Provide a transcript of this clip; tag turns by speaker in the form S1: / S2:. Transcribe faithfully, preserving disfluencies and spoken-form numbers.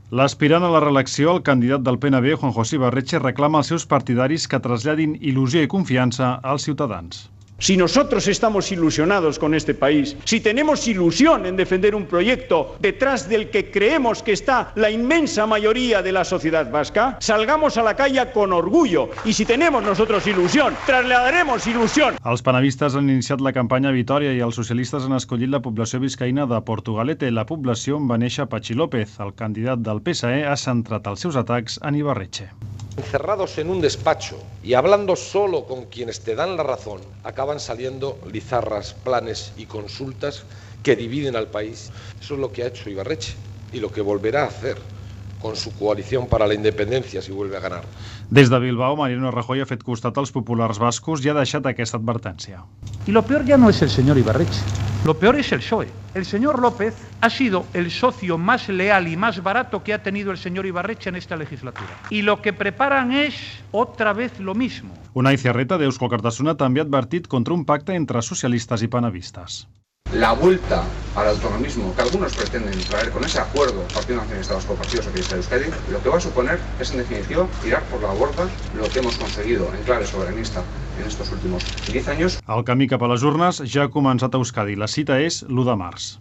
S1: L'aspirant a la reelecció, el candidat del P N V, Juan José Ibarretxe, reclama als seus partidaris que traslladin il·lusió i confiança als ciutadans.
S2: Si nosotros estamos ilusionados con este país, si tenemos ilusión en defender un proyecto detrás del que creemos que está la inmensa mayoría de la sociedad vasca, salgamos a la calle con orgullo. Y si tenemos nosotros ilusión, trasladaremos ilusión.
S1: Els penavistes han iniciat la campanya Vitòria i els socialistes han escollit la població biscaïna de Portugalete, la població on va néixer Patxi López. El candidat del P S E ha centrat els seus atacs en Ibarretxe.
S3: Encerrados en un despacho y hablando solo con quienes te dan la razón, acaban saliendo lizarras, planes y consultas que dividen al país. Eso es lo que ha hecho Ibarretxe y lo que volverá a hacer con su coalición para la independencia si vuelve a ganar.
S1: Des de Bilbao, Mariano Rajoy ha fet costat als populars bascos i ha deixat aquesta advertència.
S4: Y lo peor ya no es el señor Ibarretxe, lo peor es el P S O E. El señor López ha sido el socio más leal y más barato que ha tenido el señor Ibarretxe en esta legislatura. Y lo que preparan es otra vez lo mismo.
S1: Unai Ciarreta, d'Eusko Alkartasuna, també ha advertit contra un pacte entre socialistes i penavistes.
S5: La vuelta al autonomismo que algunos pretenden traer con ese acuerdo Partido Nacionalista Vasco, Partido Socialista de Euskadi, lo que va a suponer es, en definitiva, tirar por la borda lo que hemos conseguido en clave soberanista en estos últimos diez años.
S1: El camí cap a les urnes ja ha començat a Euskadi. La cita és l'u de març.